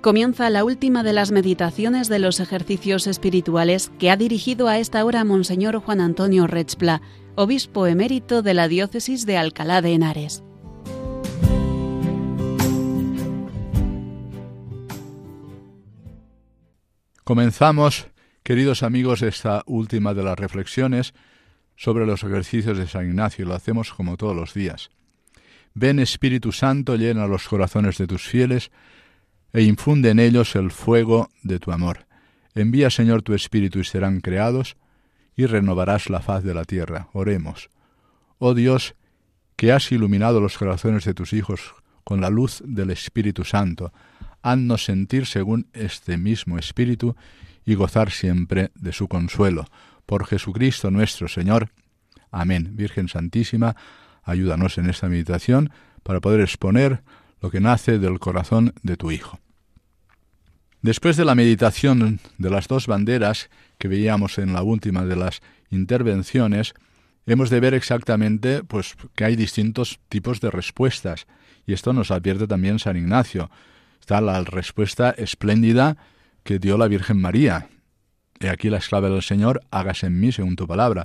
Comienza la última de las meditaciones de los ejercicios espirituales que ha dirigido a esta hora Monseñor Juan Antonio Retspla, obispo emérito de la diócesis de Alcalá de Henares. Comenzamos, queridos amigos, esta última de las reflexiones sobre los ejercicios de San Ignacio. Lo hacemos como todos los días. Ven, Espíritu Santo, llena los corazones de tus fieles e infunde en ellos el fuego de tu amor. Envía, Señor, tu Espíritu y serán creados, y renovarás la faz de la tierra. Oremos. Oh Dios, que has iluminado los corazones de tus hijos con la luz del Espíritu Santo, haznos sentir según este mismo Espíritu y gozar siempre de su consuelo. Por Jesucristo nuestro Señor. Amén. Virgen Santísima, ayúdanos en esta meditación para poder exponer lo que nace del corazón de tu Hijo. Después de la meditación de las dos banderas que veíamos en la última de las intervenciones, hemos de ver exactamente que hay distintos tipos de respuestas, y esto nos advierte también San Ignacio. Está la respuesta espléndida que dio la Virgen María. He aquí la esclava del Señor, hágase en mí según tu palabra.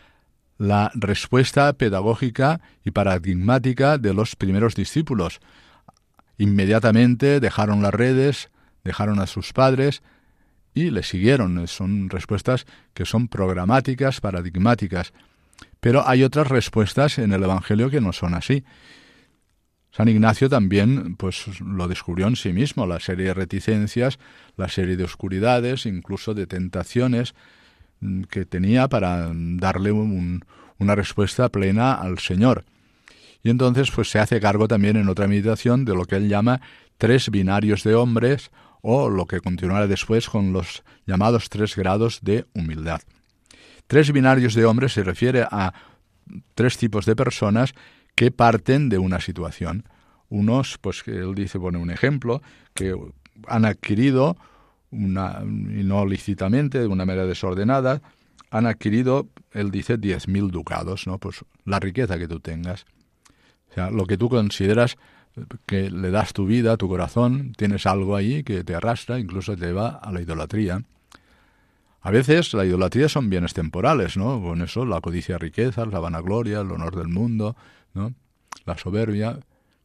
La respuesta pedagógica y paradigmática de los primeros discípulos. Inmediatamente dejaron las redes, dejaron a sus padres y le siguieron. Son respuestas que son programáticas, paradigmáticas. Pero hay otras respuestas en el Evangelio que no son así. San Ignacio también lo descubrió en sí mismo, la serie de reticencias, la serie de oscuridades, incluso de tentaciones que tenía para darle una respuesta plena al Señor. Y entonces se hace cargo también en otra meditación de lo que él llama 3 binarios de hombres, o lo que continuará después con los llamados 3 grados de humildad. 3 binarios de hombres se refiere a 3 tipos de personas que parten de una situación. Unos, que él dice, pone un ejemplo, que han adquirido, y no lícitamente, de una manera desordenada, han adquirido, él dice, 10.000 ducados, ¿no? La riqueza que tú tengas. O sea, lo que tú consideras que le das tu vida, a tu corazón, tienes algo ahí que te arrastra, incluso te lleva a la idolatría. A veces la idolatría son bienes temporales, ¿no? Con eso, la codicia de riquezas, la vanagloria, el honor del mundo, ¿no? La soberbia.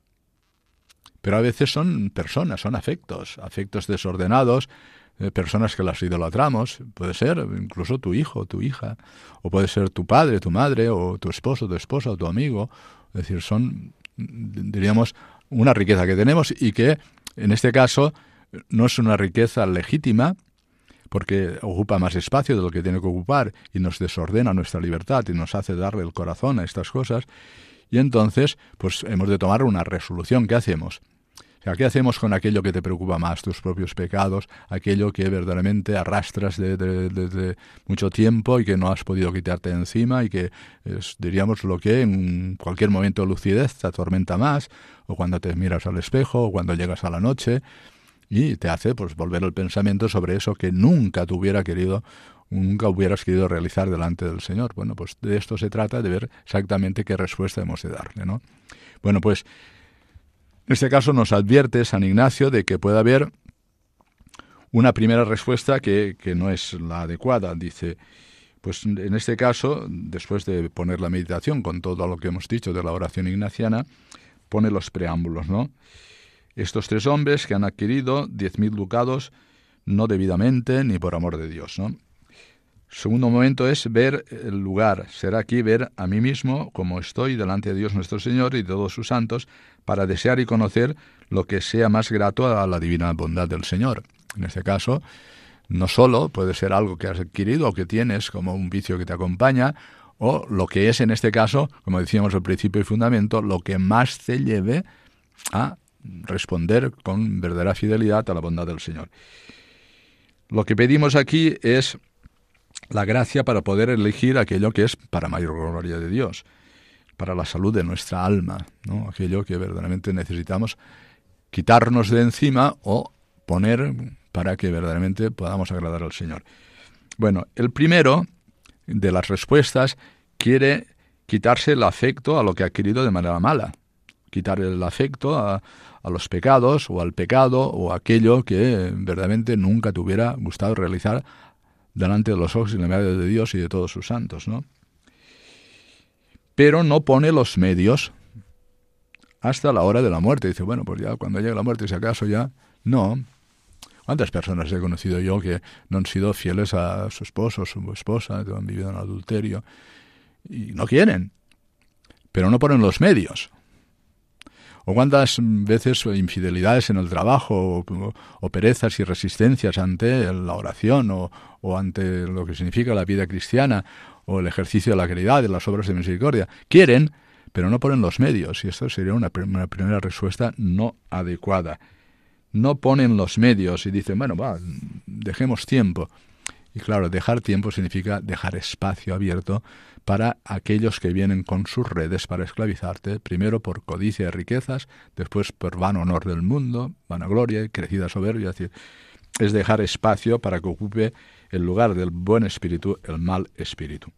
Pero a veces son personas, son afectos desordenados, personas que las idolatramos. Puede ser incluso tu hijo, tu hija, o puede ser tu padre, tu madre, o tu esposo, tu esposa, o tu amigo. Es decir, son, diríamos, una riqueza que tenemos y que, en este caso, no es una riqueza legítima, porque ocupa más espacio de lo que tiene que ocupar y nos desordena nuestra libertad y nos hace darle el corazón a estas cosas. Y entonces, hemos de tomar una resolución. ¿Qué hacemos? O sea, ¿qué hacemos con aquello que te preocupa más, tus propios pecados, aquello que verdaderamente arrastras desde mucho tiempo y que no has podido quitarte de encima y que es, diríamos, lo que en cualquier momento de lucidez te atormenta más, o cuando te miras al espejo, o cuando llegas a la noche, y te hace volver el pensamiento sobre eso que nunca hubieras querido realizar delante del Señor? Bueno, de esto se trata, de ver exactamente qué respuesta hemos de darle, ¿no? Bueno, en este caso nos advierte San Ignacio de que puede haber una primera respuesta que no es la adecuada. Dice, en este caso, después de poner la meditación con todo lo que hemos dicho de la oración ignaciana, pone los preámbulos, ¿no? Estos 3 hombres que han adquirido 10.000 ducados no debidamente ni por amor de Dios, ¿no? Segundo momento es ver el lugar. Será aquí ver a mí mismo como estoy delante de Dios nuestro Señor y de todos sus santos, para desear y conocer lo que sea más grato a la divina bondad del Señor. En este caso, no solo puede ser algo que has adquirido o que tienes como un vicio que te acompaña, o lo que es en este caso, como decíamos al principio y fundamento, lo que más te lleve a responder con verdadera fidelidad a la bondad del Señor. Lo que pedimos aquí es la gracia para poder elegir aquello que es para mayor gloria de Dios, para la salud de nuestra alma, ¿no? Aquello que verdaderamente necesitamos quitarnos de encima o poner para que verdaderamente podamos agradar al Señor. Bueno, el primero de las respuestas quiere quitarse el afecto a lo que ha adquirido de manera mala. quitar el afecto a los pecados o al pecado o aquello que verdaderamente nunca te hubiera gustado realizar delante de los ojos y en la memoria de Dios y de todos sus santos, ¿no? Pero no pone los medios hasta la hora de la muerte. Dice, bueno, pues ya cuando llegue la muerte, si acaso ya... No. ¿Cuántas personas he conocido yo que no han sido fieles a su esposo o su esposa, que han vivido en adulterio y no quieren, pero no ponen los medios? ¿O cuántas veces infidelidades en el trabajo o perezas y resistencias ante la oración o ante lo que significa la vida cristiana o el ejercicio de la caridad, de las obras de misericordia? Quieren, pero no ponen los medios, y esto sería una primera respuesta no adecuada. No ponen los medios y dicen, bueno, dejemos tiempo. Y claro, dejar tiempo significa dejar espacio abierto para aquellos que vienen con sus redes para esclavizarte, primero por codicia de riquezas, después por vano honor del mundo, vanagloria y crecida soberbia. Es dejar espacio para que ocupe el lugar del buen espíritu el mal espíritu.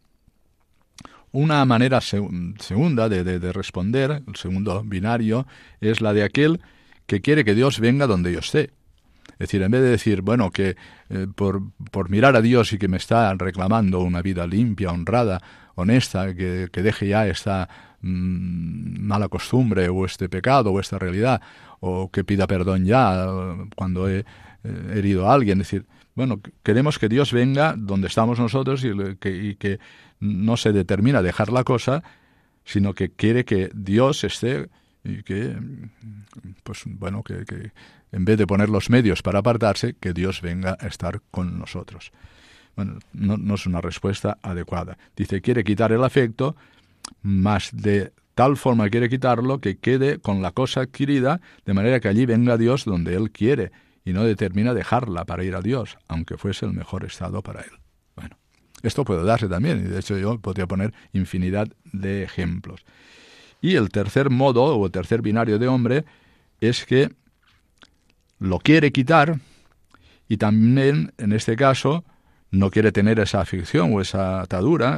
Una manera segunda de responder, el segundo binario, es la de aquel que quiere que Dios venga donde yo esté. Es decir, en vez de decir, bueno, que por mirar a Dios y que me está reclamando una vida limpia, honrada, honesta, que deje ya esta mala costumbre o este pecado o esta realidad, o que pida perdón ya cuando he herido a alguien. Es decir, bueno, queremos que Dios venga donde estamos nosotros y que no se determina dejar la cosa, sino que quiere que Dios esté y que, pues bueno, que en vez de poner los medios para apartarse, que Dios venga a estar con nosotros. Bueno, no es una respuesta adecuada. Dice, quiere quitar el afecto, mas de tal forma quiere quitarlo que quede con la cosa adquirida, de manera que allí venga Dios donde Él quiere, y no determina dejarla para ir a Dios, aunque fuese el mejor estado para Él. Bueno, esto puede darse también, y de hecho yo podría poner infinidad de ejemplos. Y el tercer modo, o el tercer binario de hombre, es que lo quiere quitar, y también, en este caso, no quiere tener esa afección o esa atadura,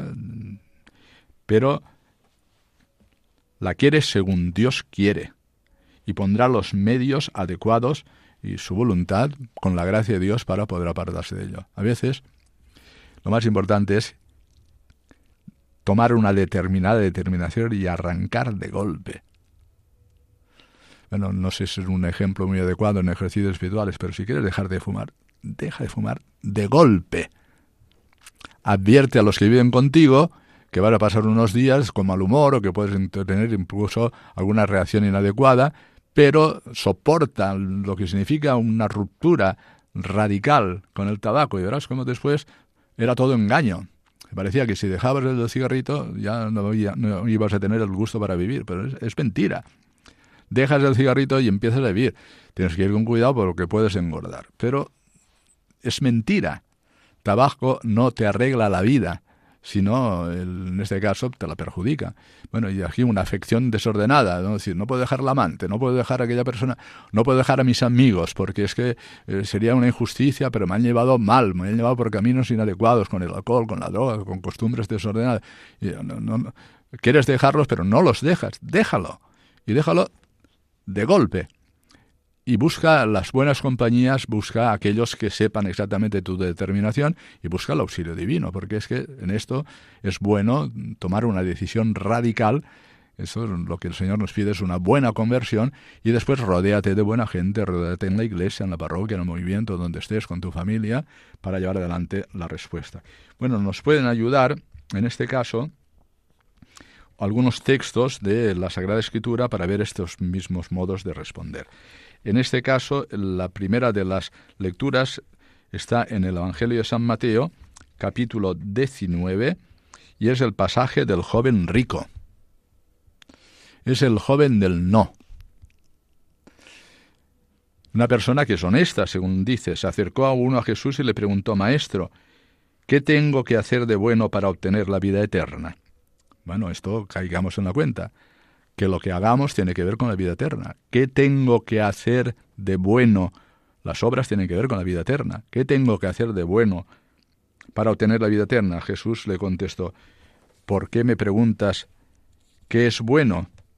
pero la quiere según Dios quiere, y pondrá los medios adecuados y su voluntad con la gracia de Dios para poder apartarse de ello. A veces, lo más importante es tomar una determinada determinación y arrancar de golpe. Bueno, no sé si es un ejemplo muy adecuado en ejercicios espirituales, pero si quieres dejar de fumar, deja de fumar de golpe. Advierte a los que viven contigo que van a pasar unos días con mal humor o que puedes tener incluso alguna reacción inadecuada, pero soporta lo que significa una ruptura radical con el tabaco y verás cómo después era todo engaño. Me parecía que si dejabas el cigarrito ya no ibas a tener el gusto para vivir, pero es mentira. Dejas el cigarrito y empiezas a vivir. Tienes que ir con cuidado porque puedes engordar. Pero es mentira. Tabaco no te arregla la vida, sino, en este caso, te la perjudica. Bueno, y aquí una afección desordenada, ¿no? Es decir, no puedo dejar la amante, no puedo dejar a aquella persona, no puedo dejar a mis amigos, porque es que sería una injusticia, pero me han llevado mal, me han llevado por caminos inadecuados, con el alcohol, con la droga, con costumbres desordenadas. Y no, quieres dejarlos, pero no los dejas, déjalo. Y déjalo de golpe. Y busca las buenas compañías, busca a aquellos que sepan exactamente tu determinación y busca el auxilio divino, porque es que en esto es bueno tomar una decisión radical. Eso es lo que el Señor nos pide, es una buena conversión, y después rodéate de buena gente, rodéate en la iglesia, en la parroquia, en el movimiento, donde estés con tu familia, para llevar adelante la respuesta. Bueno, nos pueden ayudar, en este caso, algunos textos de la Sagrada Escritura para ver estos mismos modos de responder. En este caso, la primera de las lecturas está en el Evangelio de San Mateo, capítulo 19, y es el pasaje del joven rico. Es el joven del no. Una persona que es honesta, según dice, se acercó a uno a Jesús y le preguntó, Maestro, ¿qué tengo que hacer de bueno para obtener la vida eterna? Bueno, esto caigamos en la cuenta, que lo que hagamos tiene que ver con la vida eterna. ¿Qué tengo que hacer de bueno? Las obras tienen que ver con la vida eterna. ¿Qué tengo que hacer de bueno para obtener la vida eterna? Jesús le contestó, ¿por qué me preguntas qué es bueno?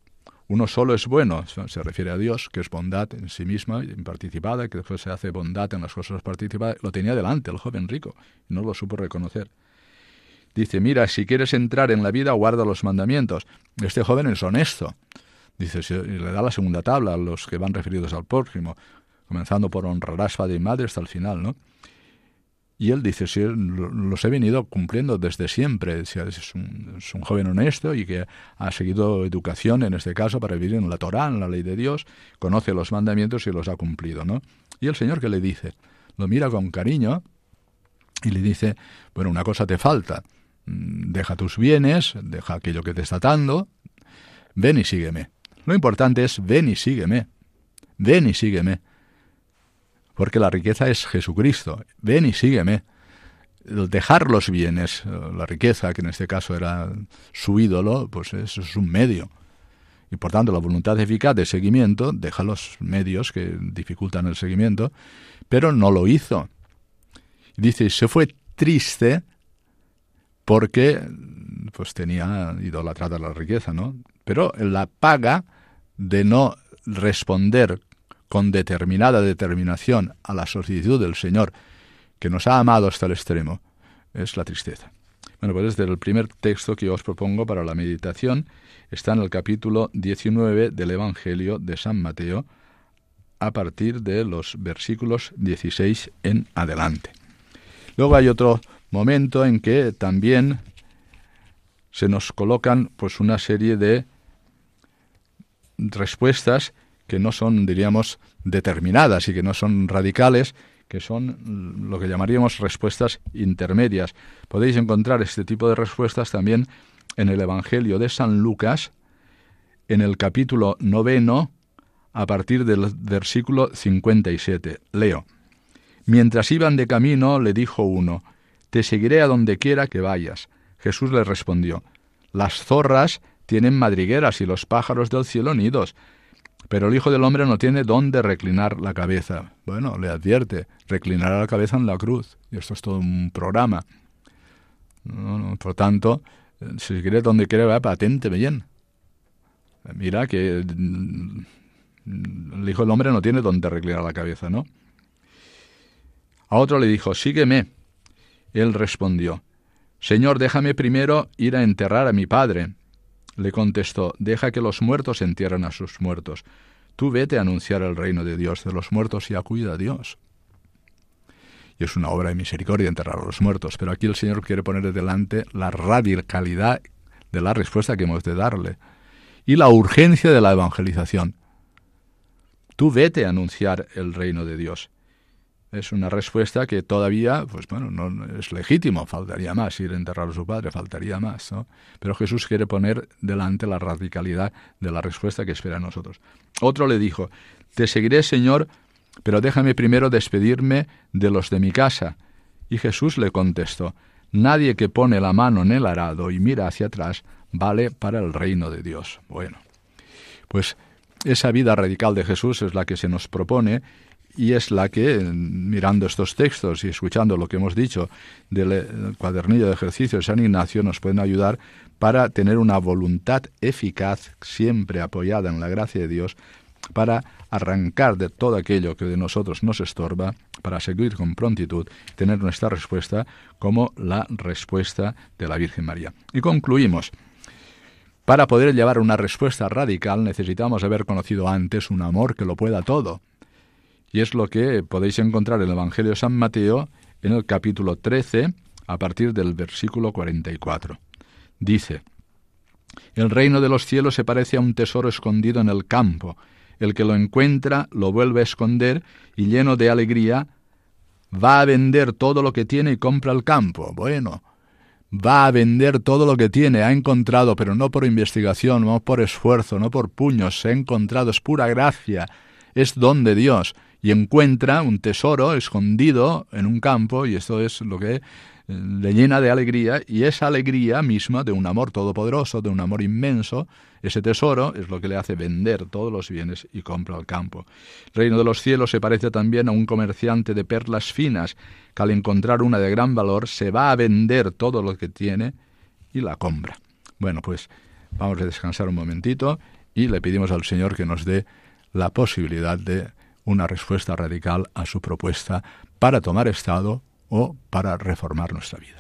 Uno solo es bueno, se refiere a Dios, que es bondad en sí misma, imparticipada, que después se hace bondad en las cosas participadas. Lo tenía delante el joven rico, y no lo supo reconocer. Dice, mira, si quieres entrar en la vida, guarda los mandamientos. Este joven es honesto. Dice, y le da la segunda tabla a los que van referidos al prójimo, comenzando por honrarás padre y madre hasta el final, ¿no? Y él dice, sí, los he venido cumpliendo desde siempre. Es un joven honesto y que ha seguido educación, en este caso, para vivir en la Torá, en la ley de Dios, conoce los mandamientos y los ha cumplido, ¿no? Y el Señor, ¿qué le dice? Lo mira con cariño y le dice, bueno, una cosa te falta. Deja tus bienes, deja aquello que te está atando, ven y sígueme. Lo importante es, ven y sígueme. Ven y sígueme. Porque la riqueza es Jesucristo. Ven y sígueme. El dejar los bienes, la riqueza, que en este caso era su ídolo, pues eso es un medio. Y por tanto la voluntad eficaz de seguimiento deja los medios que dificultan el seguimiento, pero no lo hizo. Dice, se fue triste porque pues tenía idolatrada la riqueza, ¿no? Pero la paga de no responder con determinada determinación a la solicitud del Señor, que nos ha amado hasta el extremo, es la tristeza. Bueno, pues desde el primer texto que yo os propongo para la meditación está en el capítulo 19 del Evangelio de San Mateo, a partir de los versículos 16 en adelante. Luego hay otro momento en que también se nos colocan pues una serie de respuestas que no son, diríamos, determinadas y que no son radicales, que son lo que llamaríamos respuestas intermedias. Podéis encontrar este tipo de respuestas también en el Evangelio de San Lucas, en el capítulo 9, a partir del versículo 57. Leo. Mientras iban de camino, le dijo uno, «Te seguiré a donde quiera que vayas». Jesús le respondió, «Las zorras tienen madrigueras y los pájaros del cielo nidos, pero el Hijo del Hombre no tiene dónde reclinar la cabeza». Bueno, le advierte, reclinará la cabeza en la cruz. Y esto es todo un programa. Por tanto, si seguiré donde quiera, patente bien. Mira que el Hijo del Hombre no tiene dónde reclinar la cabeza, ¿no? A otro le dijo, «Sígueme». Él respondió, «Señor, déjame primero ir a enterrar a mi padre». Le contestó, «Deja que los muertos entierren a sus muertos. Tú vete a anunciar el reino de Dios. De los muertos ya cuida Dios». Y es una obra de misericordia enterrar a los muertos, pero aquí el Señor quiere poner delante la radicalidad de la respuesta que hemos de darle y la urgencia de la evangelización. Tú vete a anunciar el reino de Dios. Es una respuesta que todavía, pues bueno, no es legítimo, faltaría más ir a enterrar a su padre, faltaría más, ¿no? Pero Jesús quiere poner delante la radicalidad de la respuesta que espera a nosotros. Otro le dijo, «Te seguiré, Señor, pero déjame primero despedirme de los de mi casa». Y Jesús le contestó, «Nadie que pone la mano en el arado y mira hacia atrás vale para el reino de Dios». Bueno, pues esa vida radical de Jesús es la que se nos propone. Y es la que, mirando estos textos y escuchando lo que hemos dicho del cuadernillo de ejercicio de San Ignacio, nos pueden ayudar para tener una voluntad eficaz, siempre apoyada en la gracia de Dios, para arrancar de todo aquello que de nosotros nos estorba, para seguir con prontitud, tener nuestra respuesta como la respuesta de la Virgen María. Y concluimos. Para poder llevar una respuesta radical necesitamos haber conocido antes un amor que lo pueda todo. Y es lo que podéis encontrar en el Evangelio de San Mateo, en el capítulo 13, a partir del versículo 44. Dice, «El reino de los cielos se parece a un tesoro escondido en el campo. El que lo encuentra lo vuelve a esconder y lleno de alegría va a vender todo lo que tiene y compra el campo». Bueno, va a vender todo lo que tiene, ha encontrado, pero no por investigación, no por esfuerzo, no por puños, se ha encontrado, es pura gracia, es don de Dios. Y encuentra un tesoro escondido en un campo, y esto es lo que le llena de alegría, y esa alegría misma de un amor todopoderoso, de un amor inmenso, ese tesoro es lo que le hace vender todos los bienes y compra el campo. El reino de los cielos se parece también a un comerciante de perlas finas, que al encontrar una de gran valor se va a vender todo lo que tiene y la compra. Bueno, pues vamos a descansar un momentito y le pedimos al Señor que nos dé la posibilidad de una respuesta radical a su propuesta para tomar Estado o para reformar nuestra vida.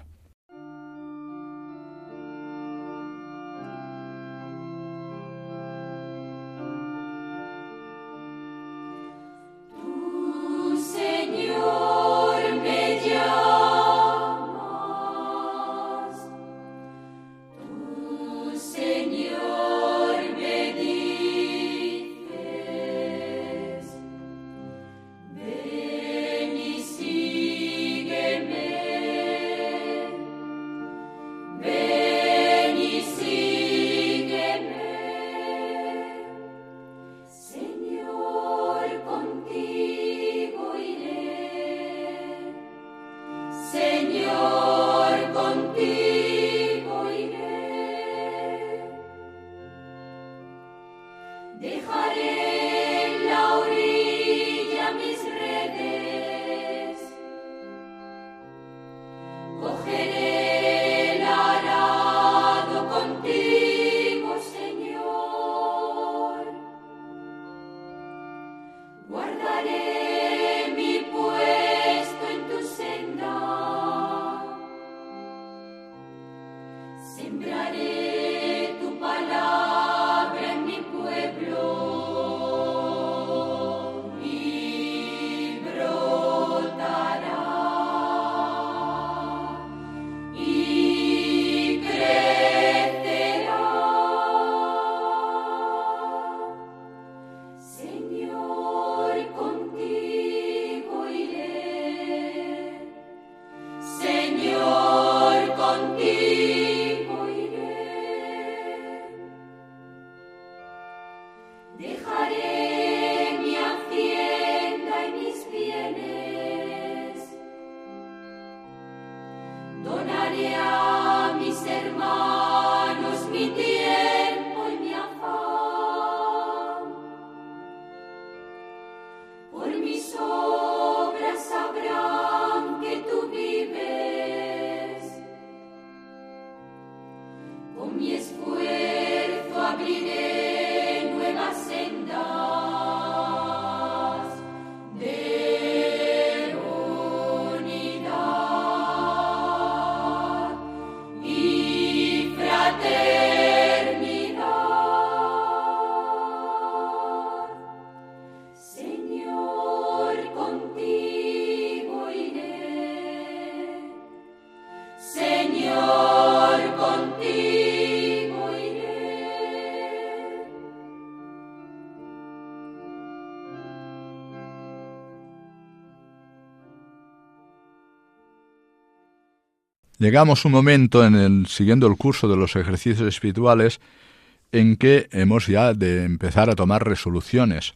Llegamos un momento siguiendo el curso de los ejercicios espirituales en que hemos ya de empezar a tomar resoluciones.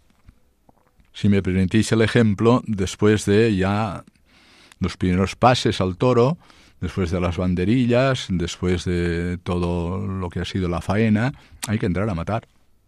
Si me permitís el ejemplo, después de ya los primeros pases al toro, después de las banderillas, después de todo lo que ha sido la faena, hay que entrar a matar.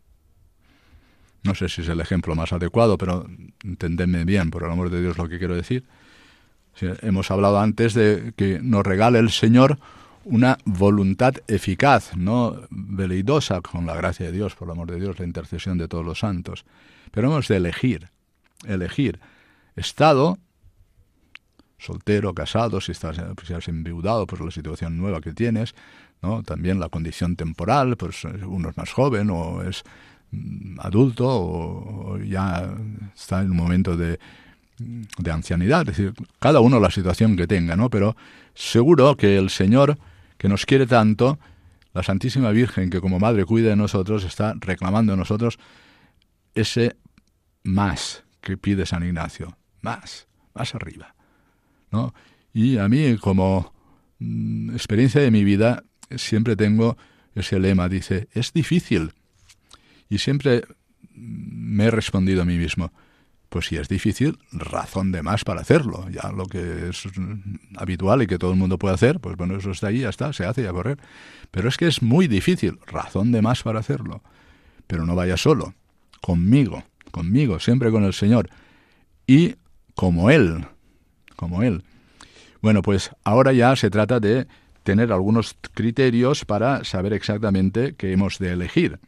No sé si es el ejemplo más adecuado, pero entendedme bien, por el amor de Dios, lo que quiero decir. Sí, hemos hablado antes de que nos regale el Señor una voluntad eficaz, no veleidosa, con la gracia de Dios, por el amor de Dios, la intercesión de todos los santos. Pero hemos de elegir estado, soltero, casado, si has enviudado, pues la situación nueva que tienes, ¿no? También la condición temporal, pues uno es más joven o es adulto o ya está en un momento de ancianidad, es decir, cada uno la situación que tenga, ¿no? Pero seguro que el Señor, que nos quiere tanto, la Santísima Virgen, que como Madre cuida de nosotros, está reclamando de nosotros ese más que pide San Ignacio, más arriba, ¿no? Y a mí, como experiencia de mi vida, siempre tengo ese lema, dice, es difícil. Y siempre me he respondido a mí mismo, pues si es difícil, razón de más para hacerlo. Ya lo que es habitual y que todo el mundo puede hacer, pues bueno, eso está ahí, ya está, se hace y a correr. Pero es que es muy difícil, razón de más para hacerlo. Pero no vaya solo, conmigo, siempre con el Señor. Y como Él. Bueno, pues ahora ya se trata de tener algunos criterios para saber exactamente qué hemos de elegir.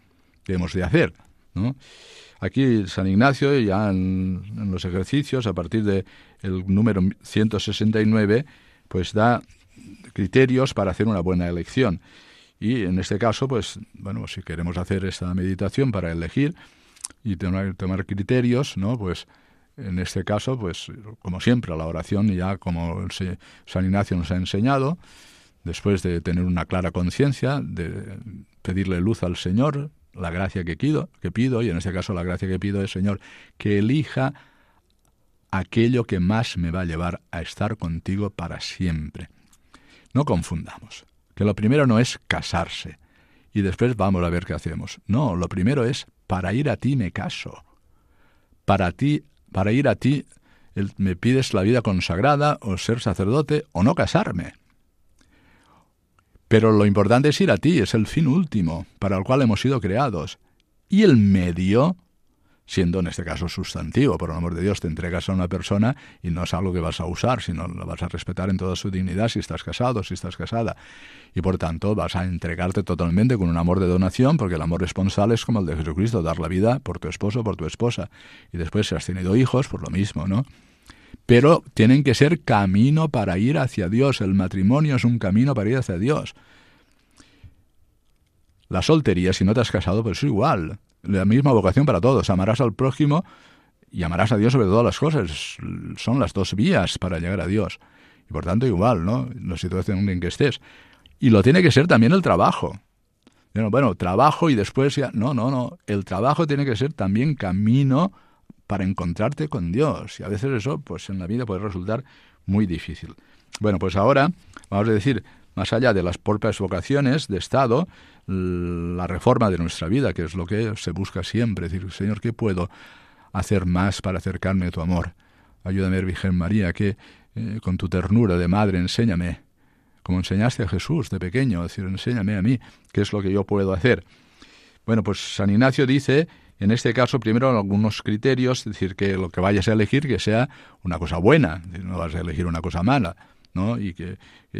hemos de hacer, ¿no? Aquí San Ignacio, ya en los ejercicios, a partir del número 169, pues da criterios para hacer una buena elección. Y en este caso, pues, bueno, si queremos hacer esta meditación para elegir y tomar criterios, ¿no? Pues, en este caso, pues, como siempre, la oración, ya como San Ignacio nos ha enseñado, después de tener una clara conciencia, de pedirle luz al Señor, la gracia que pido, y en este caso la gracia que pido es, Señor, que elija aquello que más me va a llevar a estar contigo para siempre. No confundamos, que lo primero no es casarse, y después vamos a ver qué hacemos. No, lo primero es, para ir a ti me caso. Para ir a ti me pides la vida consagrada, o ser sacerdote, o no casarme. Pero lo importante es ir a ti, es el fin último, para el cual hemos sido creados. Y el medio, siendo en este caso sustantivo, por el amor de Dios, te entregas a una persona y no es algo que vas a usar, sino lo vas a respetar en toda su dignidad si estás casado, si estás casada. Y por tanto vas a entregarte totalmente con un amor de donación, porque el amor responsable es como el de Jesucristo, dar la vida por tu esposo, por tu esposa. Y después si has tenido hijos, pues lo mismo, ¿no? Pero tienen que ser camino para ir hacia Dios. El matrimonio es un camino para ir hacia Dios. La soltería, si no te has casado, pues es igual. La misma vocación para todos. Amarás al prójimo y amarás a Dios sobre todas las cosas. Son las dos vías para llegar a Dios. Y por tanto igual, ¿no? La situación en que estés. Y lo tiene que ser también el trabajo. Bueno, trabajo y después ya... No. El trabajo tiene que ser también camino para encontrarte con Dios. Y a veces eso, pues en la vida puede resultar muy difícil. Bueno, pues ahora vamos a decir, más allá de las propias vocaciones de Estado, la reforma de nuestra vida, que es lo que se busca siempre. Es decir, Señor, ¿qué puedo hacer más para acercarme a tu amor? Ayúdame, Virgen María, que con tu ternura de madre enséñame, como enseñaste a Jesús de pequeño, es decir, enséñame a mí qué es lo que yo puedo hacer. Bueno, pues San Ignacio dice, en este caso, primero algunos criterios, es decir, que lo que vayas a elegir que sea una cosa buena, es decir, no vas a elegir una cosa mala, ¿no? Y que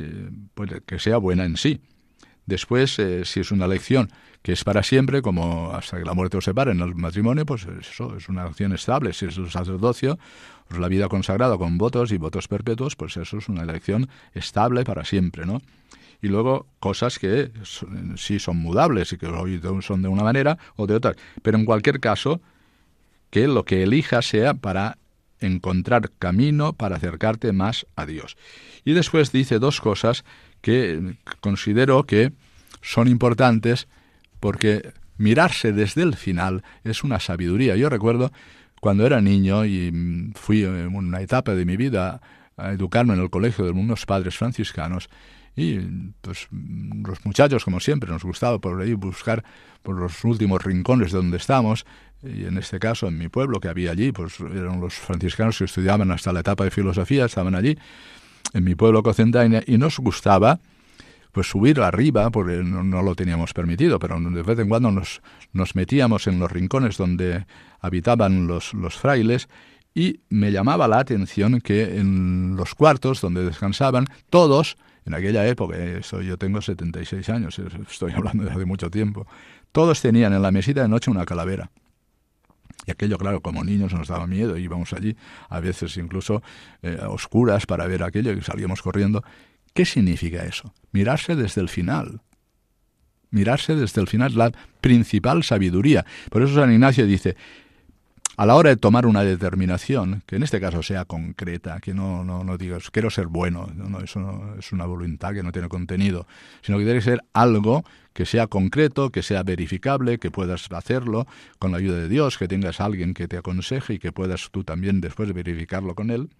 sea buena en sí. Después, si es una elección que es para siempre, como hasta que la muerte os separe en el matrimonio, pues eso es una elección estable. Si es el sacerdocio, pues la vida consagrada con votos y votos perpetuos, pues eso es una elección estable para siempre, ¿no? Y luego cosas que sí son mudables y que hoy son de una manera o de otra. Pero en cualquier caso, que lo que elijas sea para encontrar camino para acercarte más a Dios. Y después dice dos cosas que considero que son importantes porque mirarse desde el final es una sabiduría. Yo recuerdo cuando era niño y fui en una etapa de mi vida a educarme en el colegio de unos padres franciscanos y pues los muchachos, como siempre, nos gustaba por ahí buscar por los últimos rincones de donde estamos, y en este caso en mi pueblo que había allí, pues eran los franciscanos que estudiaban hasta la etapa de filosofía, estaban allí en mi pueblo Cocentaina, y nos gustaba pues subir arriba, porque no lo teníamos permitido, pero de vez en cuando nos metíamos en los rincones donde habitaban los frailes, y me llamaba la atención que en los cuartos donde descansaban, todos, en aquella época, yo tengo 76 años, estoy hablando de hace mucho tiempo, todos tenían en la mesita de noche una calavera. Y aquello, claro, como niños nos daba miedo, íbamos allí, a veces incluso a oscuras para ver aquello y salíamos corriendo. ¿Qué significa eso? Mirarse desde el final. Mirarse desde el final es la principal sabiduría. Por eso San Ignacio dice, a la hora de tomar una determinación, que en este caso sea concreta, que no digas, quiero ser bueno, eso no es una voluntad que no tiene contenido, sino que tiene que ser algo que sea concreto, que sea verificable, que puedas hacerlo con la ayuda de Dios, que tengas a alguien que te aconseje y que puedas tú también después verificarlo con él.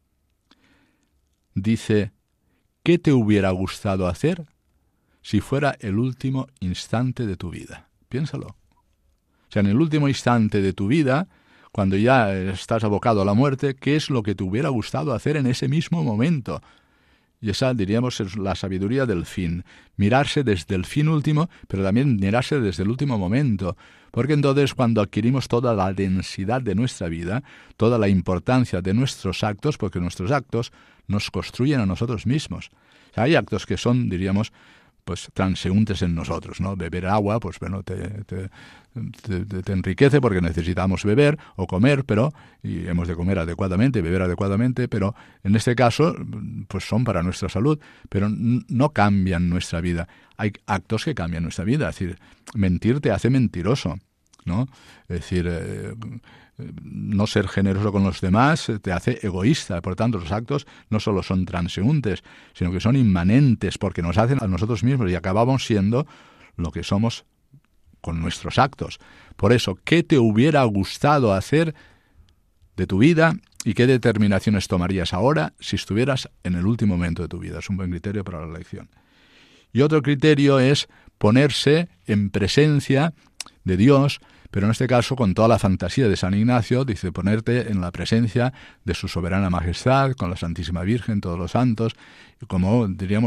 Dice, ¿qué te hubiera gustado hacer si fuera el último instante de tu vida? Piénsalo. O sea, en el último instante de tu vida, cuando ya estás abocado a la muerte, ¿qué es lo que te hubiera gustado hacer en ese mismo momento? Y esa, diríamos, es la sabiduría del fin. Mirarse desde el fin último, pero también mirarse desde el último momento. Porque entonces, cuando adquirimos toda la densidad de nuestra vida, toda la importancia de nuestros actos, porque nuestros actos nos construyen a nosotros mismos. O sea, hay actos que son, diríamos, pues transeúntes en nosotros, ¿no? Beber agua, pues bueno, te enriquece porque necesitamos beber o comer, y hemos de comer adecuadamente, beber adecuadamente, pero en este caso, pues son para nuestra salud, pero no cambian nuestra vida. Hay actos que cambian nuestra vida, es decir, mentir te hace mentiroso, ¿no? Es decir, no ser generoso con los demás te hace egoísta. Por tanto, los actos no solo son transeúntes, sino que son inmanentes, porque nos hacen a nosotros mismos y acabamos siendo lo que somos con nuestros actos. Por eso, ¿qué te hubiera gustado hacer de tu vida y qué determinaciones tomarías ahora si estuvieras en el último momento de tu vida? Es un buen criterio para la elección. Y otro criterio es ponerse en presencia de Dios, pero en este caso con toda la fantasía de San Ignacio, dice ponerte en la presencia de su soberana majestad, con la Santísima Virgen, todos los santos, y como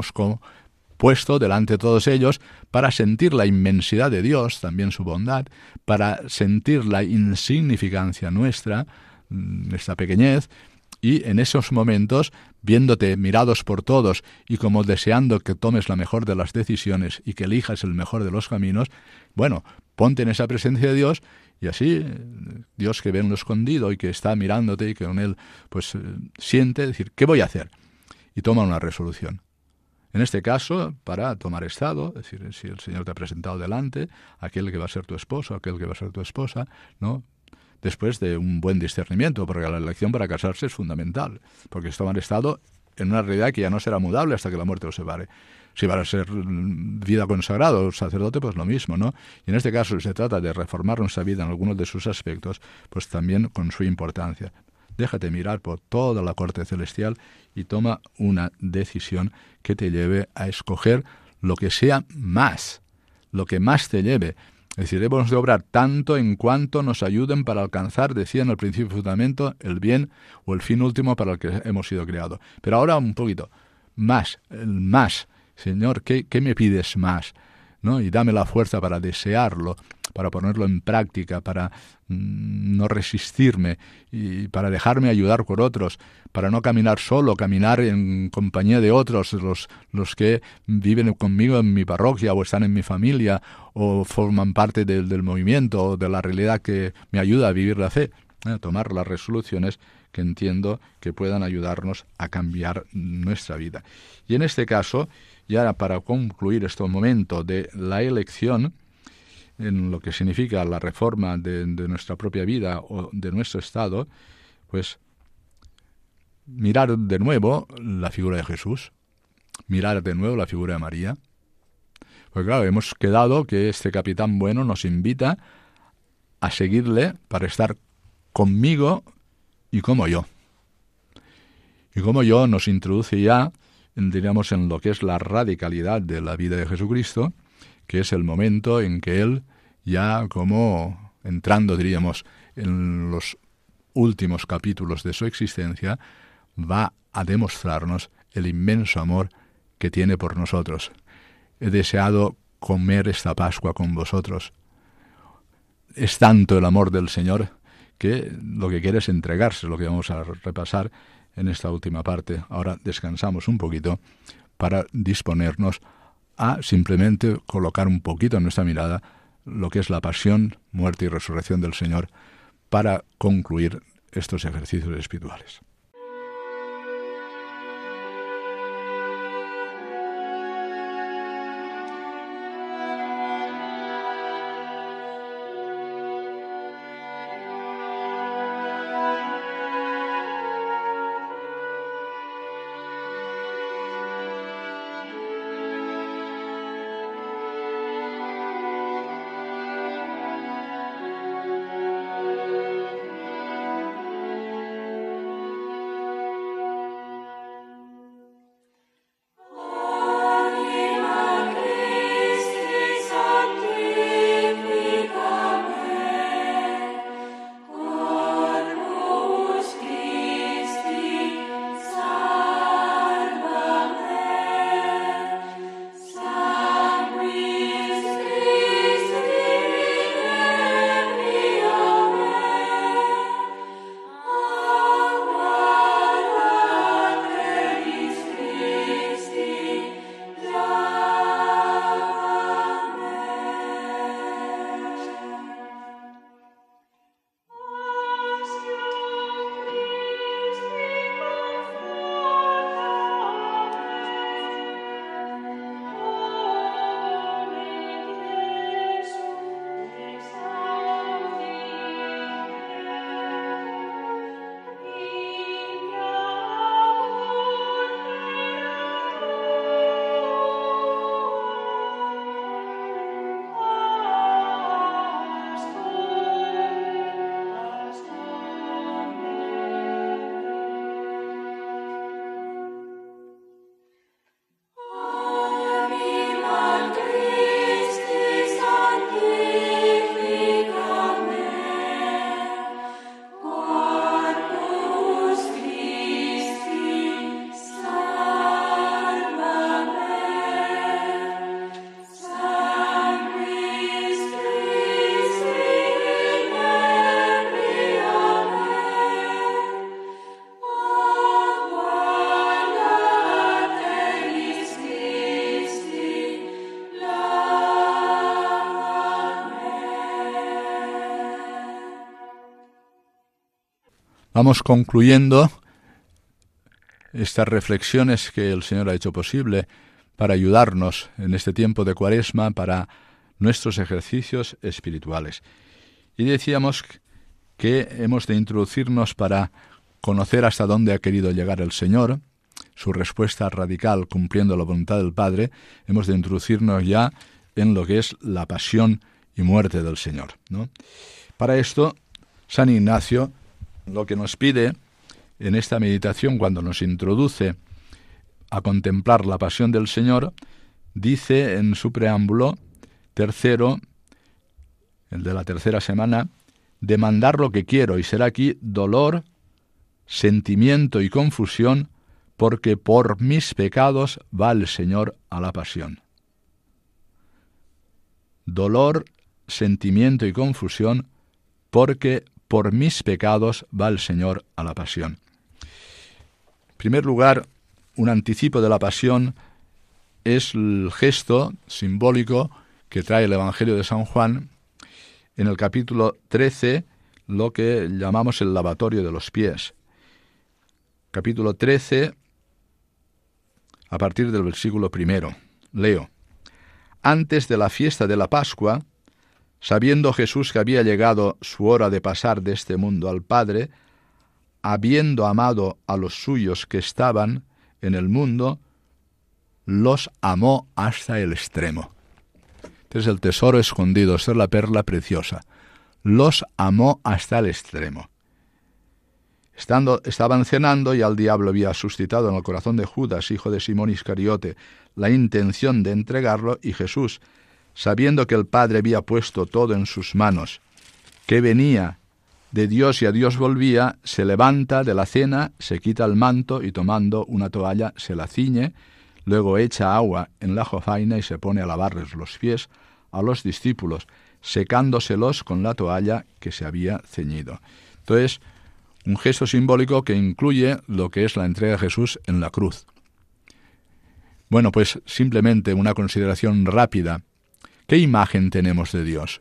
puesto delante de todos ellos para sentir la inmensidad de Dios, también su bondad, para sentir la insignificancia nuestra, nuestra pequeñez, y en esos momentos, viéndote mirados por todos y como deseando que tomes la mejor de las decisiones y que elijas el mejor de los caminos, bueno, ponte en esa presencia de Dios y así Dios que ve en lo escondido y que está mirándote y que con él pues siente decir, ¿qué voy a hacer? Y toma una resolución. En este caso, para tomar estado, es decir, si el Señor te ha presentado delante, aquel que va a ser tu esposo, aquel que va a ser tu esposa, ¿no? Después de un buen discernimiento, porque la elección para casarse es fundamental, porque es tomar estado en una realidad que ya no será mudable hasta que la muerte os separe. Si va a ser vida consagrada o sacerdote, pues lo mismo, ¿no? Y en este caso, si se trata de reformar nuestra vida en algunos de sus aspectos, pues también con su importancia. Déjate mirar por toda la corte celestial y toma una decisión que te lleve a escoger lo que sea más, lo que más te lleve. Es decir, debemos de obrar tanto en cuanto nos ayuden para alcanzar, decía en el principio y fundamento, el bien o el fin último para el que hemos sido creados. Pero ahora un poquito más, el más. Señor, ¿qué me pides más? ¿No? Y dame la fuerza para desearlo, para ponerlo en práctica, para no resistirme y para dejarme ayudar por otros, para no caminar solo, caminar en compañía de otros, los que viven conmigo en mi parroquia o están en mi familia o forman parte del movimiento o de la realidad que me ayuda a vivir la fe. Tomar las resoluciones que entiendo que puedan ayudarnos a cambiar nuestra vida. Y en este caso, ya para concluir este momento de la elección, en lo que significa la reforma de nuestra propia vida o de nuestro estado, pues mirar de nuevo la figura de Jesús, mirar de nuevo la figura de María. Pues claro, hemos quedado que este capitán bueno nos invita a seguirle para estar conmigo y como yo. Y como yo nos introduce ya, diríamos, en lo que es la radicalidad de la vida de Jesucristo, que es el momento en que Él, ya como entrando, diríamos, en los últimos capítulos de su existencia, va a demostrarnos el inmenso amor que tiene por nosotros. He deseado comer esta Pascua con vosotros. Es tanto el amor del Señor que lo que quiere es entregarse, lo que vamos a repasar en esta última parte. Ahora descansamos un poquito para disponernos a simplemente colocar un poquito en nuestra mirada lo que es la pasión, muerte y resurrección del Señor para concluir estos ejercicios espirituales. Vamos concluyendo estas reflexiones que el Señor ha hecho posible para ayudarnos en este tiempo de Cuaresma para nuestros ejercicios espirituales. Y decíamos que hemos de introducirnos para conocer hasta dónde ha querido llegar el Señor, su respuesta radical cumpliendo la voluntad del Padre. Hemos de introducirnos ya en lo que es la pasión y muerte del Señor, ¿no? Para esto, San Ignacio lo que nos pide en esta meditación, cuando nos introduce a contemplar la pasión del Señor, dice en su preámbulo tercero, el de la tercera semana, demandar lo que quiero, y será aquí dolor, sentimiento y confusión, porque por mis pecados va el Señor a la pasión. Dolor, sentimiento y confusión, porque por mis pecados va el Señor a la pasión. En primer lugar, un anticipo de la pasión es el gesto simbólico que trae el Evangelio de San Juan en el capítulo 13, lo que llamamos el lavatorio de los pies. Capítulo 13, a partir del versículo 1. Leo. Antes de la fiesta de la Pascua, sabiendo Jesús que había llegado su hora de pasar de este mundo al Padre, habiendo amado a los suyos que estaban en el mundo, los amó hasta el extremo. Este es el tesoro escondido, esta es la perla preciosa. Los amó hasta el extremo. Estaban cenando y al diablo había suscitado en el corazón de Judas, hijo de Simón Iscariote, la intención de entregarlo, y Jesús, sabiendo que el Padre había puesto todo en sus manos, que venía de Dios y a Dios volvía, se levanta de la cena, se quita el manto y tomando una toalla se la ciñe, luego echa agua en la jofaina y se pone a lavarles los pies a los discípulos, secándoselos con la toalla que se había ceñido. Entonces, un gesto simbólico que incluye lo que es la entrega de Jesús en la cruz. Bueno, pues simplemente una consideración rápida. ¿Qué imagen tenemos de Dios?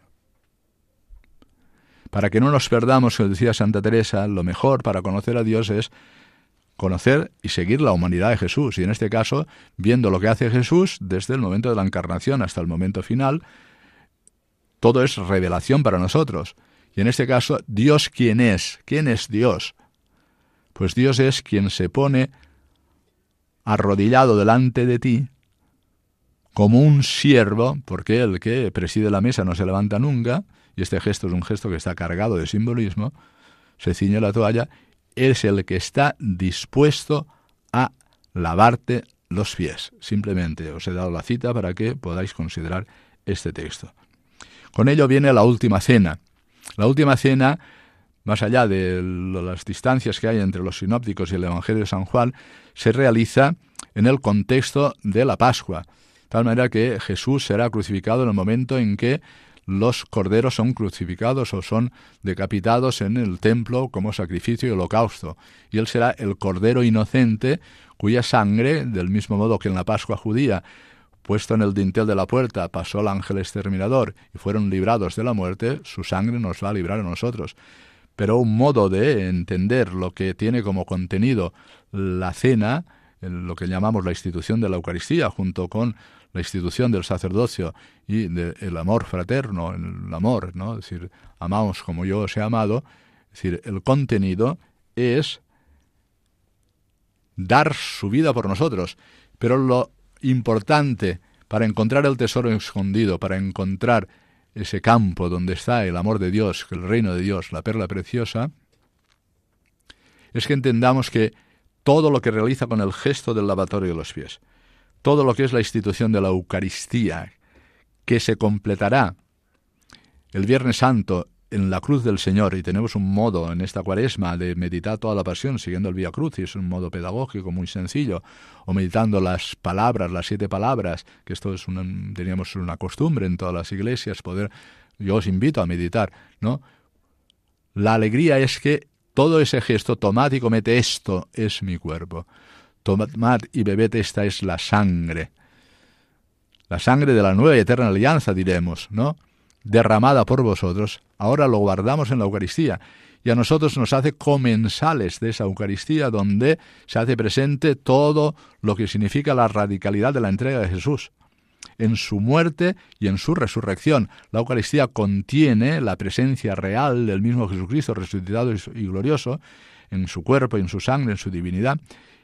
Para que no nos perdamos, como decía Santa Teresa, lo mejor para conocer a Dios es conocer y seguir la humanidad de Jesús. Y en este caso, viendo lo que hace Jesús desde el momento de la encarnación hasta el momento final, todo es revelación para nosotros. Y en este caso, ¿Dios quién es? ¿Quién es Dios? Pues Dios es quien se pone arrodillado delante de ti como un siervo, porque el que preside la mesa no se levanta nunca, y este gesto es un gesto que está cargado de simbolismo, se ciñe la toalla, es el que está dispuesto a lavarte los pies. Simplemente os he dado la cita para que podáis considerar este texto. Con ello viene la última cena. La última cena, más allá de las distancias que hay entre los sinópticos y el Evangelio de San Juan, se realiza en el contexto de la Pascua, de tal manera que Jesús será crucificado en el momento en que los corderos son crucificados o son decapitados en el templo como sacrificio y holocausto, y él será el cordero inocente cuya sangre, del mismo modo que en la Pascua judía, puesto en el dintel de la puerta, pasó el ángel exterminador y fueron librados de la muerte, su sangre nos va a librar a nosotros. Pero un modo de entender lo que tiene como contenido la cena, lo que llamamos la institución de la Eucaristía, junto con la institución del sacerdocio y del amor fraterno, el amor, ¿no? Es decir, amamos como yo os he amado. Es decir, el contenido es dar su vida por nosotros. Pero lo importante para encontrar el tesoro escondido, para encontrar ese campo donde está el amor de Dios, el reino de Dios, la perla preciosa, es que entendamos que todo lo que realiza con el gesto del lavatorio de los pies, todo lo que es la institución de la Eucaristía, que se completará el Viernes Santo en la cruz del Señor, y tenemos un modo en esta Cuaresma de meditar toda la pasión siguiendo el Vía Crucis, un modo pedagógico muy sencillo, o meditando las palabras, las 7 palabras, que esto es teníamos una costumbre en todas las iglesias, yo os invito a meditar, ¿no? La alegría es que todo ese gesto, tomad y comed, esto es mi cuerpo, tomad y bebed, esta es la sangre de la nueva y eterna alianza, diremos, ¿no? Derramada por vosotros, ahora lo guardamos en la Eucaristía. y a nosotros nos hace comensales de esa Eucaristía, donde se hace presente todo lo que significa la radicalidad de la entrega de Jesús en su muerte y en su resurrección. La Eucaristía contiene la presencia real del mismo Jesucristo resucitado y glorioso, en su cuerpo y en su sangre, en su divinidad.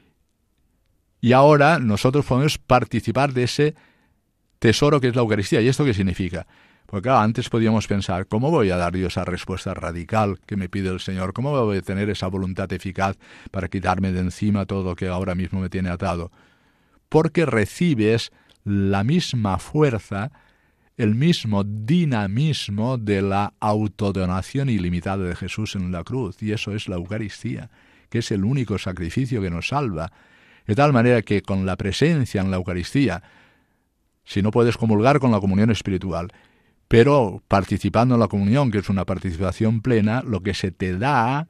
Y ahora nosotros podemos participar de ese tesoro que es la Eucaristía. ¿Y esto qué significa? Porque claro, antes podíamos pensar, ¿cómo voy a dar yo esa respuesta radical que me pide el Señor? ¿Cómo voy a tener esa voluntad eficaz para quitarme de encima todo lo que ahora mismo me tiene atado? Porque recibes la misma fuerza, el mismo dinamismo de la autodonación ilimitada de Jesús en la cruz. Y eso es la Eucaristía, que es el único sacrificio que nos salva. De tal manera que con la presencia en la Eucaristía, si no puedes comulgar con la comunión espiritual, pero participando en la comunión, que es una participación plena, lo que se te da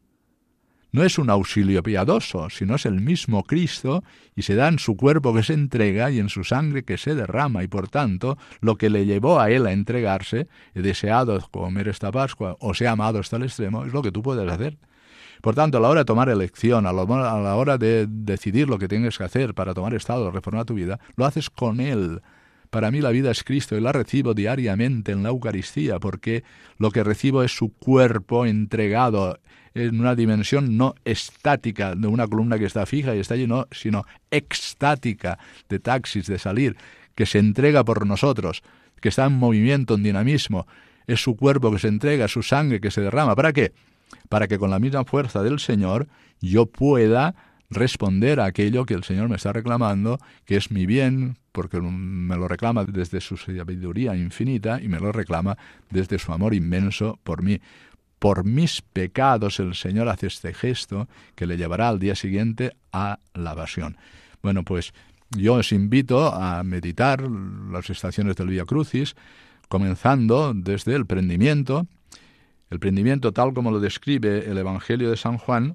no es un auxilio piadoso, sino es el mismo Cristo, y se da en su cuerpo que se entrega y en su sangre que se derrama, y por tanto, lo que le llevó a él a entregarse, he deseado comer esta Pascua, os he amado hasta el extremo, es lo que tú puedes hacer. Por tanto, a la hora de tomar elección, a la hora de decidir lo que tienes que hacer para tomar estado, reformar tu vida, lo haces con Él. Para mí la vida es Cristo y la recibo diariamente en la Eucaristía, porque lo que recibo es su cuerpo entregado en una dimensión no estática de una columna que está fija y está allí, no, sino extática, de taxis, de salir, que se entrega por nosotros, que está en movimiento, en dinamismo. Es su cuerpo que se entrega, su sangre que se derrama. ¿Para qué? Para que con la misma fuerza del Señor yo pueda responder a aquello que el Señor me está reclamando, que es mi bien, porque me lo reclama desde su sabiduría infinita y me lo reclama desde su amor inmenso por mí. Por mis pecados el Señor hace este gesto que le llevará al día siguiente a la pasión. Bueno, pues yo os invito a meditar las estaciones del Vía Crucis, comenzando desde el prendimiento. El prendimiento, tal como lo describe el Evangelio de San Juan,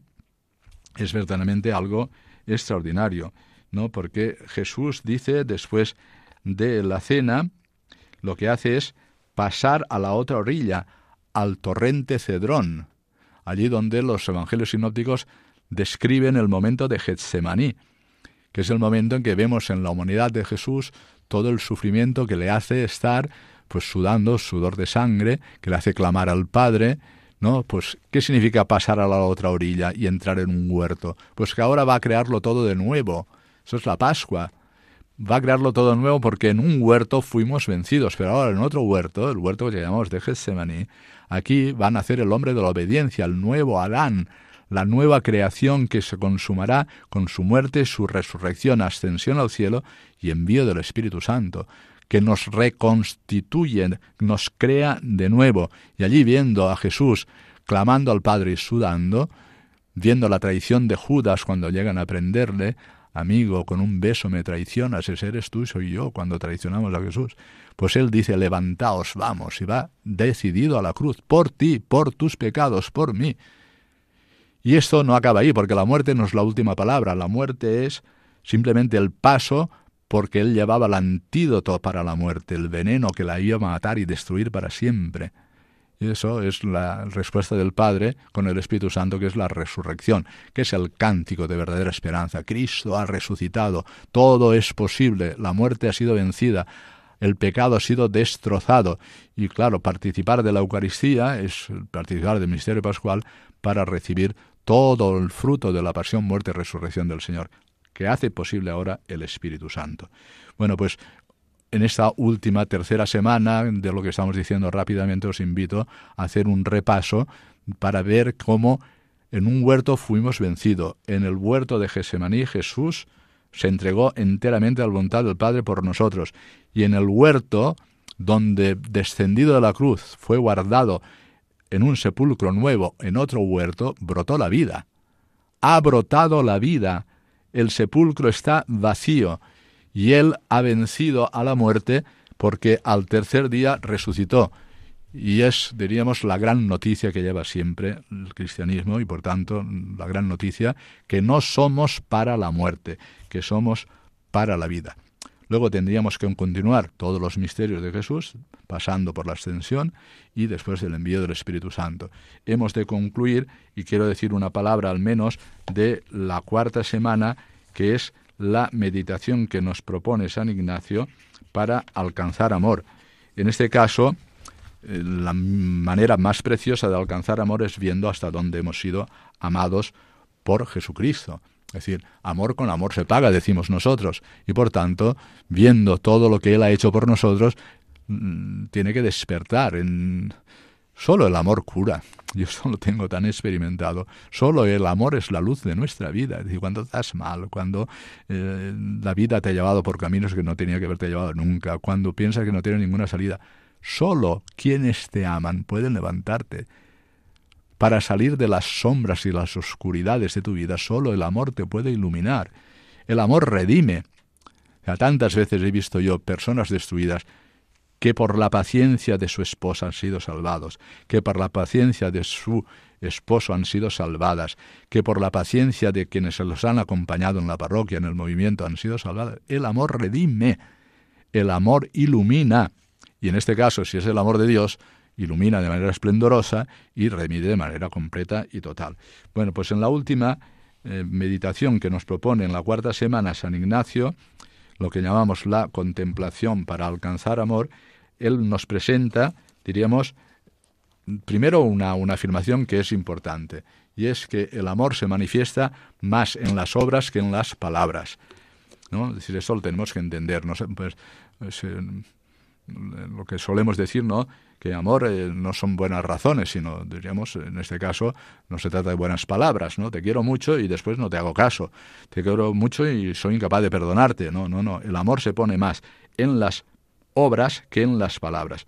es verdaderamente algo extraordinario, ¿no? Porque Jesús dice, después de la cena, lo que hace es pasar a la otra orilla, al torrente Cedrón, allí donde los evangelios sinópticos describen el momento de Getsemaní, que es el momento en que vemos en la humanidad de Jesús todo el sufrimiento que le hace estar pues sudando, sudor de sangre, que le hace clamar al Padre, ¿no? Pues, ¿qué significa pasar a la otra orilla y entrar en un huerto? Pues que ahora va a crearlo todo de nuevo. Eso es la Pascua. Va a crearlo todo de nuevo porque en un huerto fuimos vencidos, pero ahora en otro huerto, el huerto que llamamos de Getsemaní, aquí va a nacer el hombre de la obediencia, el nuevo Adán, la nueva creación que se consumará con su muerte, su resurrección, ascensión al cielo y envío del Espíritu Santo, que nos reconstituye, nos crea de nuevo. Y allí viendo a Jesús clamando al Padre y sudando, viendo la traición de Judas cuando llegan a prenderle, amigo, con un beso me traicionas, ese eres tú, soy yo, cuando traicionamos a Jesús. Pues él dice, levantaos, vamos, y va decidido a la cruz, por ti, por tus pecados, por mí. Y esto no acaba ahí, porque la muerte no es la última palabra, la muerte es simplemente el paso, porque él llevaba el antídoto para la muerte, el veneno que la iba a matar y destruir para siempre. Y eso es la respuesta del Padre con el Espíritu Santo, que es la resurrección, que es el cántico de verdadera esperanza. Cristo ha resucitado, todo es posible, la muerte ha sido vencida, el pecado ha sido destrozado. Y claro, participar de la Eucaristía es participar del misterio pascual para recibir todo el fruto de la pasión, muerte y resurrección del Señor, que hace posible ahora el Espíritu Santo. Bueno, pues en esta última tercera semana de lo que estamos diciendo rápidamente, os invito a hacer un repaso para ver cómo en un huerto fuimos vencidos. En el huerto de Getsemaní Jesús se entregó enteramente a la voluntad del Padre por nosotros. Y en el huerto, donde descendido de la cruz fue guardado en un sepulcro nuevo, en otro huerto, brotó la vida. Ha brotado la vida. El sepulcro está vacío. Y Él ha vencido a la muerte porque al tercer día resucitó. Y es, diríamos, la gran noticia que lleva siempre el cristianismo y, por tanto, la gran noticia que no somos para la muerte, que somos para la vida. Luego tendríamos que continuar todos los misterios de Jesús, pasando por la ascensión y después el envío del Espíritu Santo. Hemos de concluir, y quiero decir una palabra al menos, de la cuarta semana, que es la meditación que nos propone San Ignacio para alcanzar amor. En este caso, la manera más preciosa de alcanzar amor es viendo hasta dónde hemos sido amados por Jesucristo. Es decir, amor con amor se paga, decimos nosotros. Y por tanto, viendo todo lo que Él ha hecho por nosotros, tiene que despertar. Solo el amor cura. Yo esto lo tengo tan experimentado. Solo el amor es la luz de nuestra vida. Es decir, cuando estás mal, cuando la vida te ha llevado por caminos que no tenía que haberte llevado nunca, cuando piensas que no tiene ninguna salida, solo quienes te aman pueden levantarte. Para salir de las sombras y las oscuridades de tu vida, solo el amor te puede iluminar. El amor redime. Tantas veces he visto yo personas destruidas que por la paciencia de su esposa han sido salvados, que por la paciencia de su esposo han sido salvadas, que por la paciencia de quienes se los han acompañado en la parroquia, en el movimiento, han sido salvadas. El amor redime, el amor ilumina. Y en este caso, si es el amor de Dios, ilumina de manera esplendorosa y remite de manera completa y total. Bueno, pues en la última meditación que nos propone en la cuarta semana San Ignacio, lo que llamamos la contemplación para alcanzar amor, él nos presenta, diríamos, primero una afirmación que es importante, y es que el amor se manifiesta más en las obras que en las palabras, ¿no? Es decir, eso lo tenemos que entender, ¿no? Pues, lo que solemos decir, ¿no?, que amor no son buenas razones, sino, diríamos, en este caso, no se trata de buenas palabras, ¿no? Te quiero mucho y después no te hago caso. Te quiero mucho y soy incapaz de perdonarte. No. El amor se pone más en las obras que en las palabras.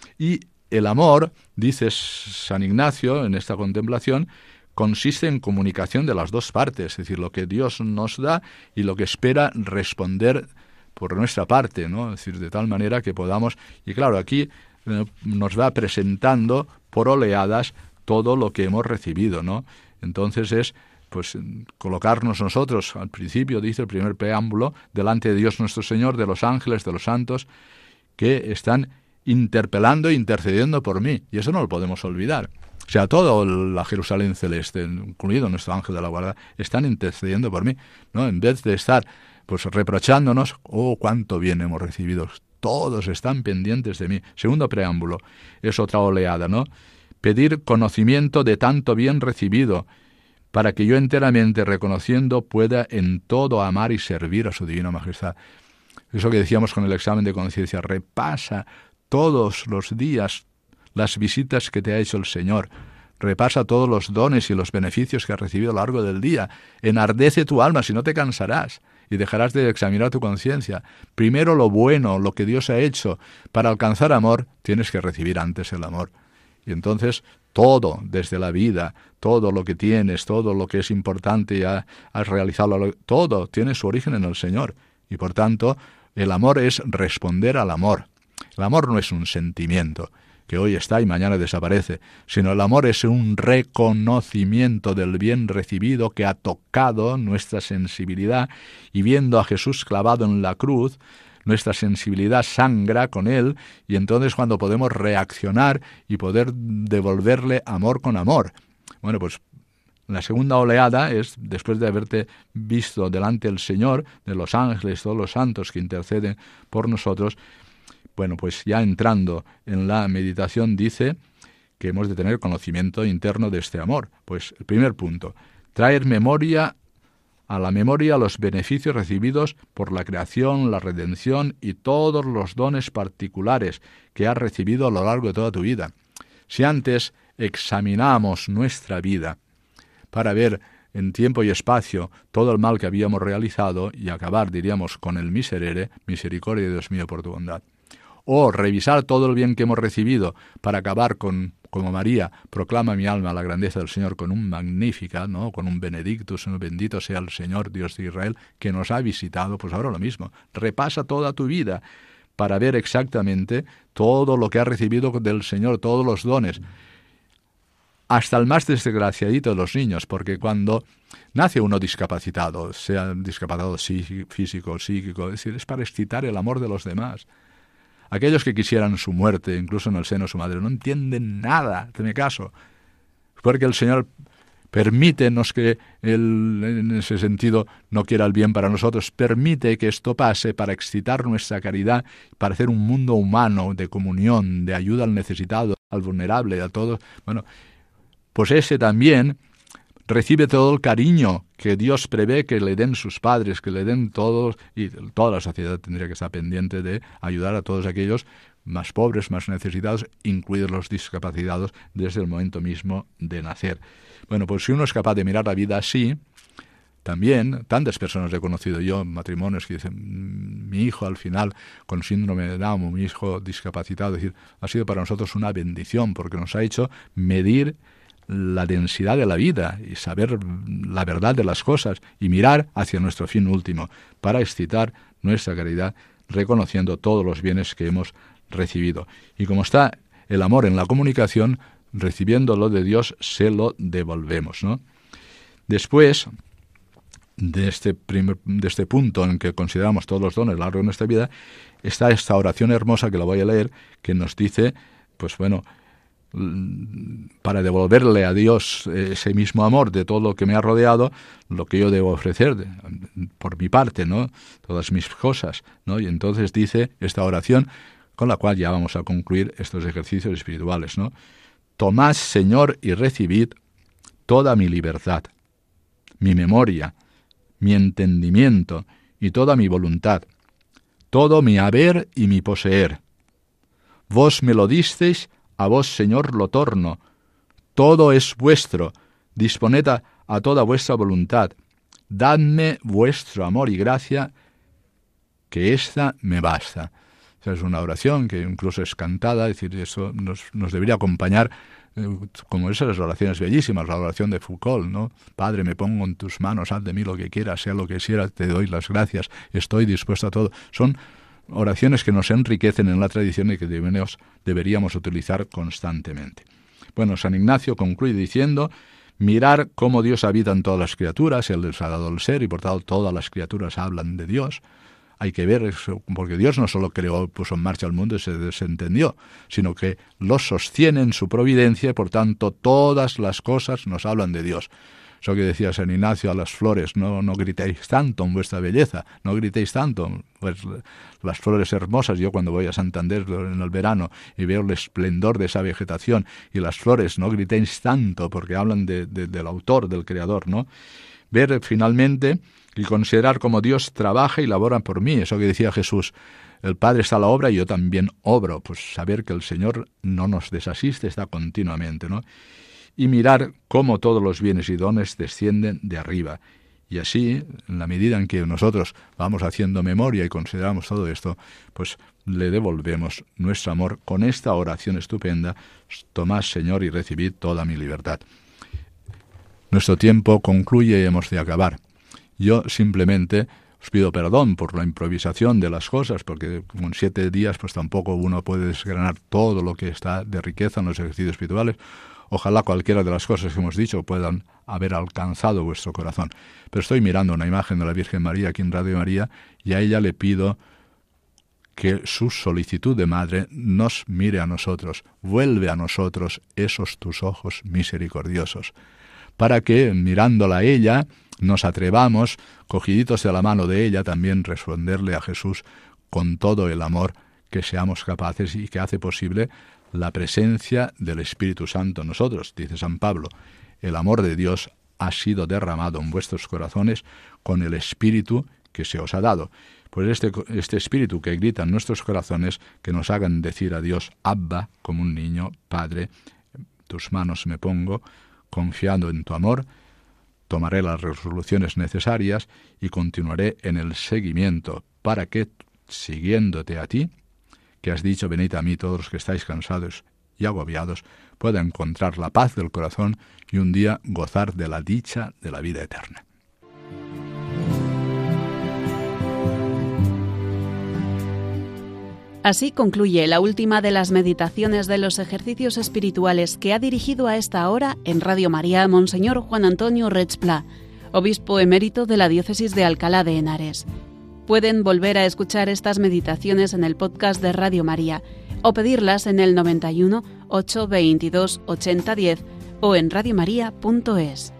Y el amor, dice San Ignacio en esta contemplación, consiste en comunicación de las dos partes, es decir, lo que Dios nos da y lo que espera responder por nuestra parte, ¿no? Es decir, de tal manera que podamos... Y claro, aquí nos va presentando por oleadas todo lo que hemos recibido, ¿no? Entonces es, pues, colocarnos nosotros, al principio, dice el primer preámbulo, delante de Dios nuestro Señor, de los ángeles, de los santos, que están interpelando e intercediendo por mí. Y eso no lo podemos olvidar. O sea, todo la Jerusalén celeste, incluido nuestro ángel de la guarda, están intercediendo por mí, ¿no? En vez de estar, pues, reprochándonos, oh, cuánto bien hemos recibido. Todos están pendientes de mí. Segundo preámbulo, es otra oleada, ¿no? Pedir conocimiento de tanto bien recibido, para que yo enteramente reconociendo pueda en todo amar y servir a su divina majestad. Eso que decíamos con el examen de conciencia, repasa todos los días las visitas que te ha hecho el Señor. Repasa todos los dones y los beneficios que has recibido a lo largo del día. Enardece tu alma, si no te cansarás y dejarás de examinar tu conciencia. Primero lo bueno, lo que Dios ha hecho. Para alcanzar amor, tienes que recibir antes el amor. Y entonces todo, desde la vida, todo lo que tienes, todo lo que es importante y has realizado, todo tiene su origen en el Señor. Y por tanto, el amor es responder al amor. El amor no es un sentimiento que hoy está y mañana desaparece, sino el amor es un reconocimiento del bien recibido que ha tocado nuestra sensibilidad, y viendo a Jesús clavado en la cruz, nuestra sensibilidad sangra con él, y entonces cuando podemos reaccionar y poder devolverle amor con amor. Bueno, pues la segunda oleada es, después de haberte visto delante del Señor, de los ángeles, todos los santos que interceden por nosotros, bueno, pues ya entrando en la meditación dice que hemos de tener conocimiento interno de este amor. Pues el primer punto, traer a la memoria los beneficios recibidos por la creación, la redención y todos los dones particulares que has recibido a lo largo de toda tu vida. Si antes examinamos nuestra vida para ver en tiempo y espacio todo el mal que habíamos realizado y acabar, diríamos, con el miserere, misericordia, Dios mío, por tu bondad. O revisar todo el bien que hemos recibido para acabar con, como María, proclama mi alma la grandeza del Señor, con un magnífica, ¿no?, con un benedictus, un bendito sea el Señor, Dios de Israel, que nos ha visitado. Pues ahora lo mismo, repasa toda tu vida para ver exactamente todo lo que has recibido del Señor, todos los dones. hasta el más desgraciadito de los niños, porque cuando nace uno discapacitado, sea discapacitado físico, psíquico, es decir, es para excitar el amor de los demás. Aquellos que quisieran su muerte, incluso en el seno de su madre, no entienden nada, hazme caso, porque el Señor permítenos que Él, en ese sentido, no quiera el bien para nosotros, permite que esto pase para excitar nuestra caridad, para hacer un mundo humano de comunión, de ayuda al necesitado, al vulnerable, a todos. Bueno, pues ese también recibe todo el cariño que Dios prevé que le den sus padres, que le den todos, y toda la sociedad tendría que estar pendiente de ayudar a todos aquellos más pobres, más necesitados, incluidos los discapacitados, desde el momento mismo de nacer. Bueno, pues si uno es capaz de mirar la vida así, también, tantas personas he conocido yo, matrimonios que dicen, mi hijo al final con síndrome de Down, mi hijo discapacitado, es decir, ha sido para nosotros una bendición, porque nos ha hecho medir la densidad de la vida y saber la verdad de las cosas y mirar hacia nuestro fin último, para excitar nuestra caridad, reconociendo todos los bienes que hemos recibido. Y como está el amor en la comunicación, recibiéndolo de Dios, se lo devolvemos, ¿no? Después de este punto en que consideramos todos los dones a lo largo de nuestra vida, está esta oración hermosa que la voy a leer, que nos dice, pues bueno, para devolverle a Dios ese mismo amor de todo lo que me ha rodeado, lo que yo debo ofrecer por mi parte, ¿no? Todas mis cosas, ¿no? Y entonces dice esta oración, con la cual ya vamos a concluir estos ejercicios espirituales, ¿no? Tomad, Señor, y recibid toda mi libertad, mi memoria, mi entendimiento y toda mi voluntad, todo mi haber y mi poseer. Vos me lo disteis, a vos, Señor, lo torno. Todo es vuestro, disponed a toda vuestra voluntad. Dadme vuestro amor y gracia, que ésta me basta. Esa es una oración que incluso es cantada, es decir, eso nos debería acompañar, como esas oraciones bellísimas, la oración de Foucault, ¿no? Padre, me pongo en tus manos, haz de mí lo que quieras, sea lo que quieras, te doy las gracias, estoy dispuesto a todo. Son oraciones que nos enriquecen en la tradición y que deberíamos utilizar constantemente. Bueno, San Ignacio concluye diciendo, mirar cómo Dios habita en todas las criaturas, Él les ha dado el ser y por tanto todas las criaturas hablan de Dios. Hay que ver eso, porque Dios no solo creó, puso en marcha el mundo y se desentendió, sino que lo sostiene en su providencia y por tanto todas las cosas nos hablan de Dios. Eso que decía San Ignacio a las flores, no gritéis tanto en vuestra belleza, no gritéis tanto. Pues las flores hermosas, yo cuando voy a Santander en el verano y veo el esplendor de esa vegetación y las flores, no gritéis tanto porque hablan del autor, del creador, ¿no? Ver finalmente y considerar cómo Dios trabaja y labora por mí, eso que decía Jesús, el Padre está a la obra y yo también obro, pues saber que el Señor no nos desasiste, está continuamente, ¿no? Y mirar cómo todos los bienes y dones descienden de arriba. Y así, en la medida en que nosotros vamos haciendo memoria y consideramos todo esto, pues le devolvemos nuestro amor con esta oración estupenda, tomad, Señor, y recibid toda mi libertad. Nuestro tiempo concluye y hemos de acabar. Yo simplemente os pido perdón por la improvisación de las cosas, porque en 7 días pues tampoco uno puede desgranar todo lo que está de riqueza en los ejercicios espirituales. Ojalá cualquiera de las cosas que hemos dicho puedan haber alcanzado vuestro corazón. Pero estoy mirando una imagen de la Virgen María aquí en Radio María y a ella le pido que su solicitud de madre nos mire a nosotros, vuelve a nosotros esos tus ojos misericordiosos, para que, mirándola a ella, nos atrevamos, cogiditos de la mano de ella, también responderle a Jesús con todo el amor que seamos capaces y que hace posible la presencia del Espíritu Santo en nosotros. Dice San Pablo, el amor de Dios ha sido derramado en vuestros corazones con el Espíritu que se os ha dado. Pues este Espíritu que grita en nuestros corazones, que nos hagan decir a Dios, Abba, como un niño, Padre, tus manos me pongo, confiando en tu amor, tomaré las resoluciones necesarias y continuaré en el seguimiento para que, siguiéndote a ti, que has dicho, venid a mí todos los que estáis cansados y agobiados, pueda encontrar la paz del corazón y un día gozar de la dicha de la vida eterna. Así concluye la última de las meditaciones de los ejercicios espirituales que ha dirigido a esta hora en Radio María Monseñor Juan Antonio Reig Pla, obispo emérito de la diócesis de Alcalá de Henares. Pueden volver a escuchar estas meditaciones en el podcast de Radio María o pedirlas en el 91 822 8010 o en radiomaria.es.